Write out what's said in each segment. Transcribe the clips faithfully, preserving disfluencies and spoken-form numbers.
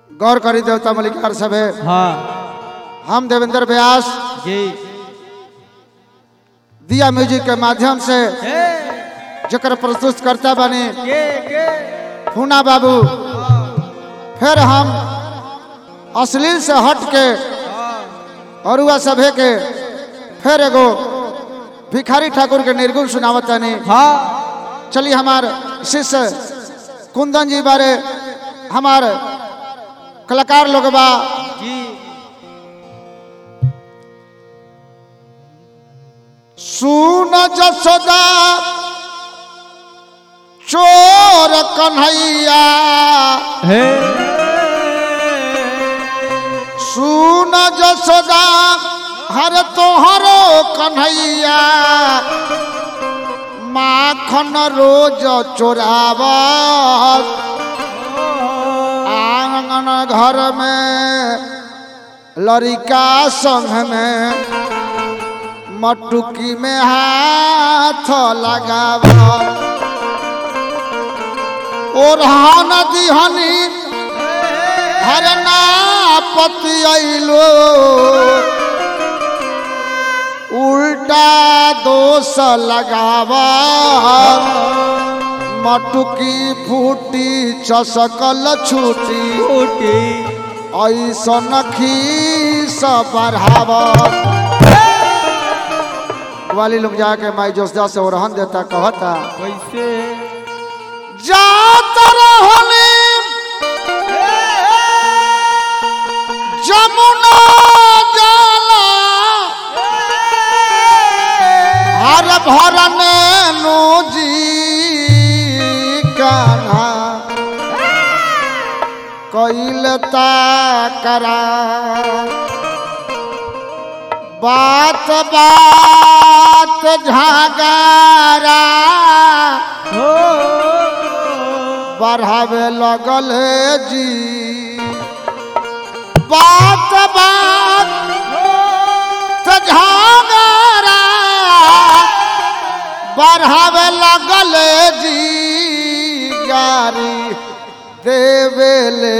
गौर करी देवता मलिकार सभे। हाँ हम देवेंद्र व्यास जी दिया म्यूजिक के माध्यम से जकर प्रस्तुत करता बने फूना बाबू, फिर हम अश्लील से हट के और वह सभे के फिर एगो भिखारी ठाकुर के निर्गुण सुनावत नहीं। हाँ चलिए हमार शिष्य कुंदन जी बारे हमार कलाकार लोग बा जी सुन जसोदा चोर कन्हैया, हे सुन जसोदा हर तोहरो कन्हैया, माखन रोज चोरावत आंगन घर में लड़का संग में मटुकी में हाथ लगावत ओढ़ान दिहनी हरना पति अइलो, उल्टा दोष लगावत मटुकी फूटी चसकल छूटी छूटी ऐसन खीस बढ़ावत। वाली लोग जाके माई जोशदा से ओरहन देता कहता कैसे जात रहनी जमुना जाला हर भरने नोजी कान्हा कैलता करा बात बात झगड़ा हो बढ़ावे लगल जी, बात बात झगड़ा बढ़ावे लगल जी, गारी देवेले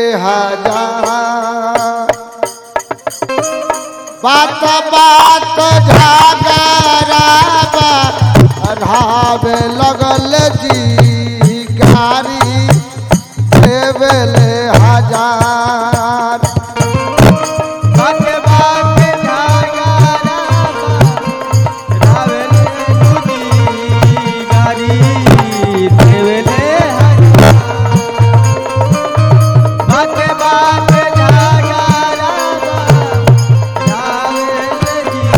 हजार बात बात झगड़ा बढ़ावे लगल जी, गारी देवेले हजार बात बात झगड़ा रावेले दूधी गारी देवेले बात बात झगड़ा रावेले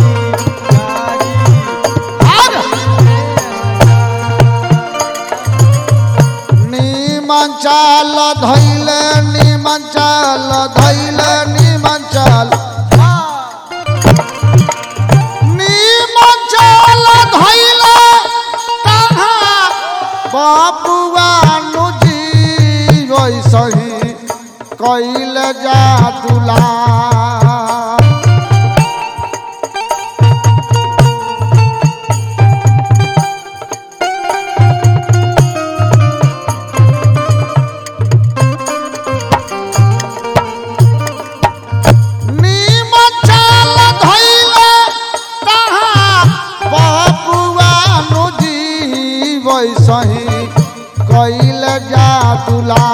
नीमन चाल धैले नीमन चाल धैले नीमन चाल नीमन चाल धैले कहाँ बाबुआ नुजी वैसही कैल जा दुला सही कैल जा दुला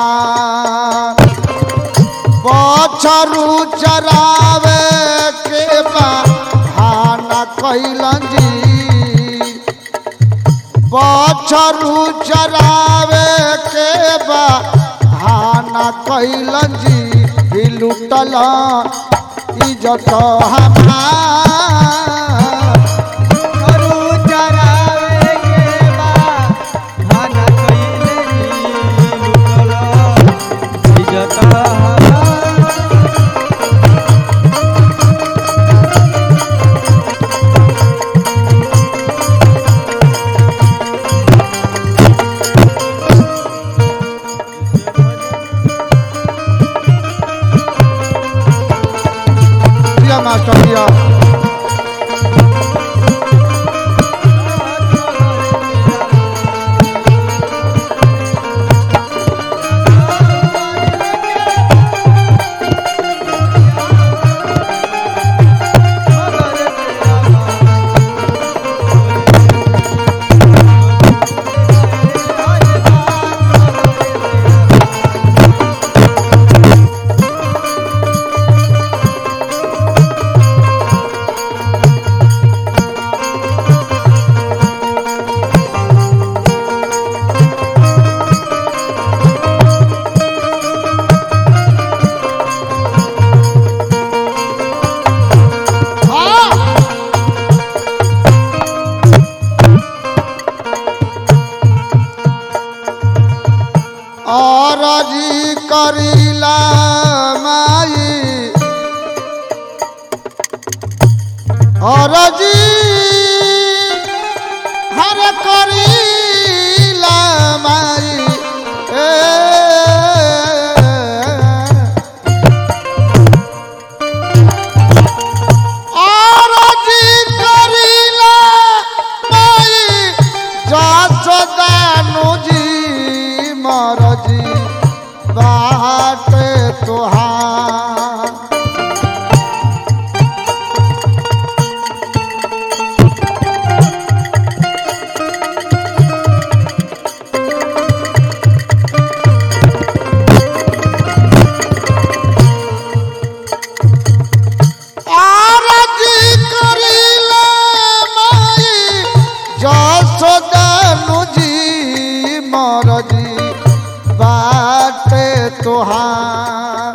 बछरू चरावे के बहाना कैलन जी, बछरू चरावे के बहाना कैलन जी, लुटल इज्जत हमार मास्टर दिया माई और जी हर करीला माई ए और जी करीला माई जसोदानु जी मोर जी बाट तुहार आरजी करीला माई जसोदानु जी मोर जी बाटे तुहार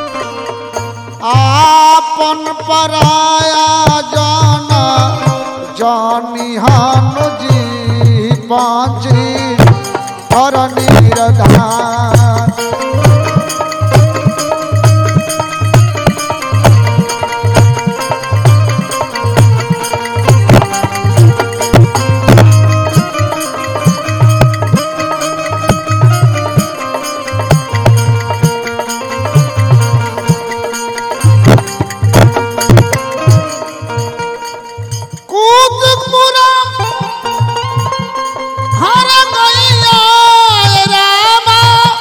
आपन पराया जान जानी हनु जी पाँची और निरधार हर गैया रामा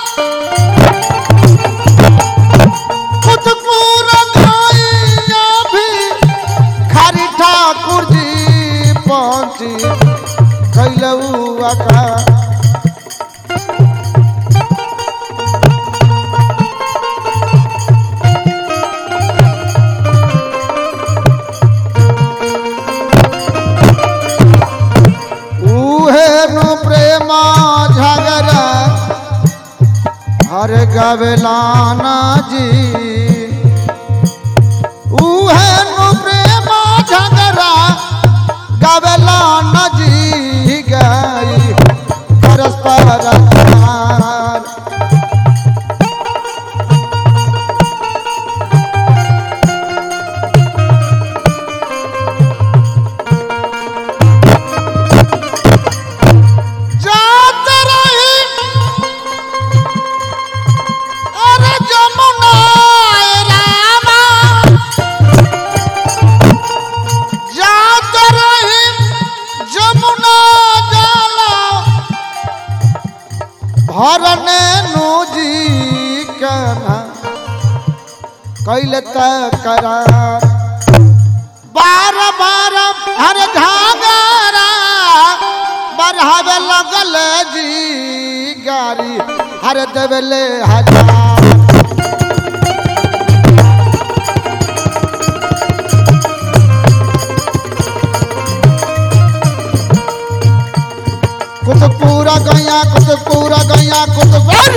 कुछ पूरा गैया भी खारी ठाकुर जी पहुंची कैलुआ का प्रेमा झगड़ा हर गवलाना जी उहे नु प्रेमा झगड़ा गवलाना जी गई परस्पर प्यार भरने नूजी कना कैल करार बार बार हर घाघरा बढ़ावे लगल जी गारी हर देवले हजार कुछ पूरा गया कुछ पूरा गया कुछ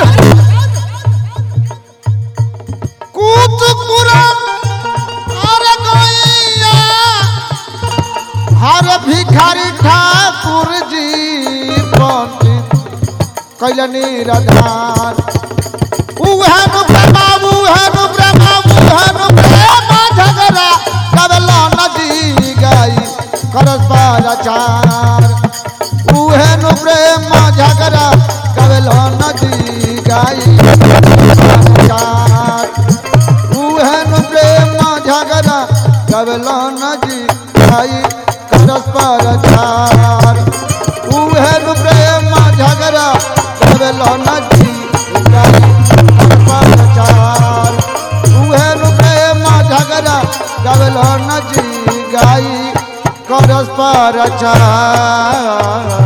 कुछ पूरा हर गया हर भिखारी ठाकुर जी पहुंची कैलनी रधार उहे नु ब्रह्मा उहे नु ब्रह्मा उहे नु ब्रह्मा झगड़ा कबला नदी गई करस्पर चार उहे नु प्रेम झगड़ा कबला नदी गाई उहे नु प्रेम झगड़ा कबला नदी गाई परस्पर चार उहे नु प्रेम झगड़ा कबला नदी गाई परस्पर चार उहे नु प्रेम झगड़ा कबला नदी गाई परस्पर चार।